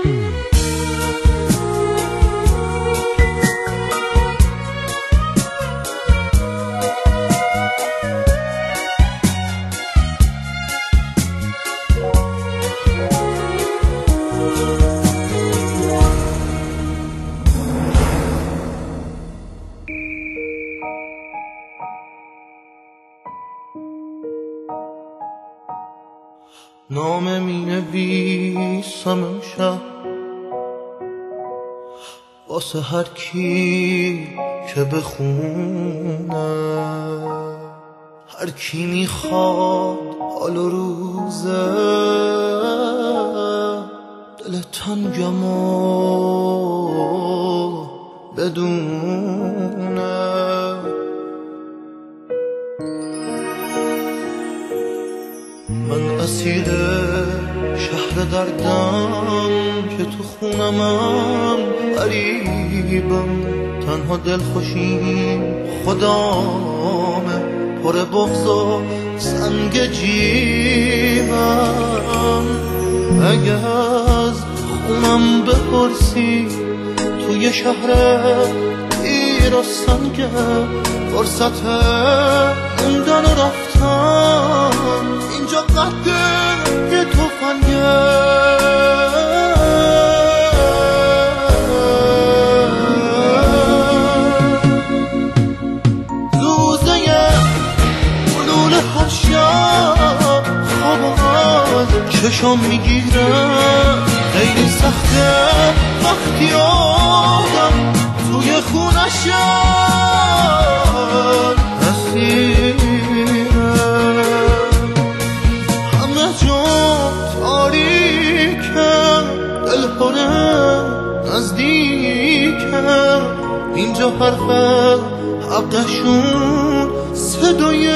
نامه می نویسم امشب واسه هر کی که بخونه، هر کی میخواد حال و روزه دل تنگم و بدونه. من اسیر شهر دردم که تو خونمم غریبم، تنها دلخوشیم خدامه، پر بغض و سنگ جیبم. اگه از خونم بپرسی توی شهر تیر و سنگه، فرصت موندن و رفتن اینجا قد یه تفنگه. روزه حلول هر شب خواب چشم میگیره، خیلی سخته وقتی آدم توی خونشم اسیره. همه جا تاریکه، دل پره نزدیکه، اینجا حرف حقشون صدای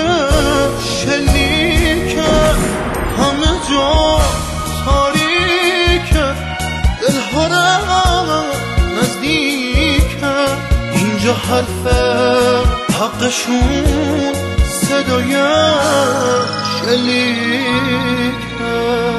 شلیکه. همه جا تاریکه، دل پره نزدیکه، اینجا حرف حقشون صدای شلیکه.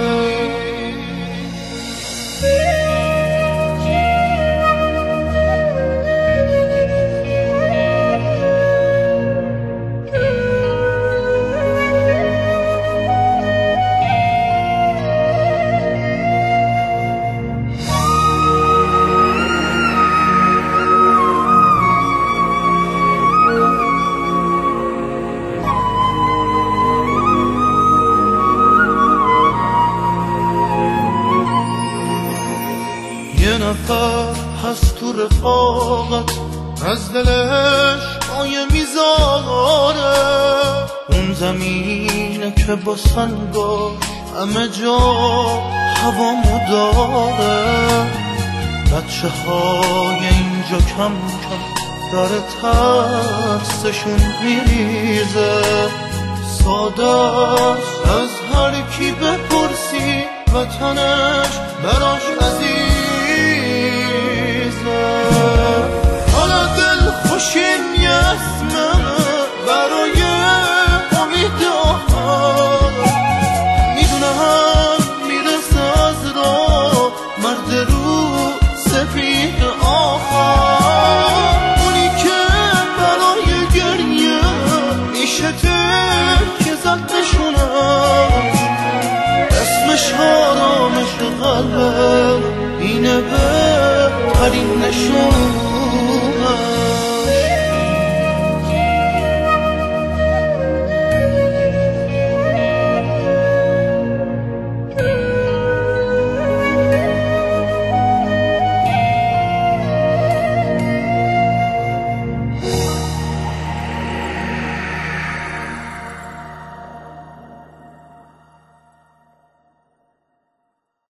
یه نفر هست تو رفاقت، از دلش مایه میذاره، اون زمینه که با سنگاش همه جا هوامو داره. بچه های اینجا کم کم داره ترسشون میریزه، ساده از هر کی بپرسی وطنش براش عزیز.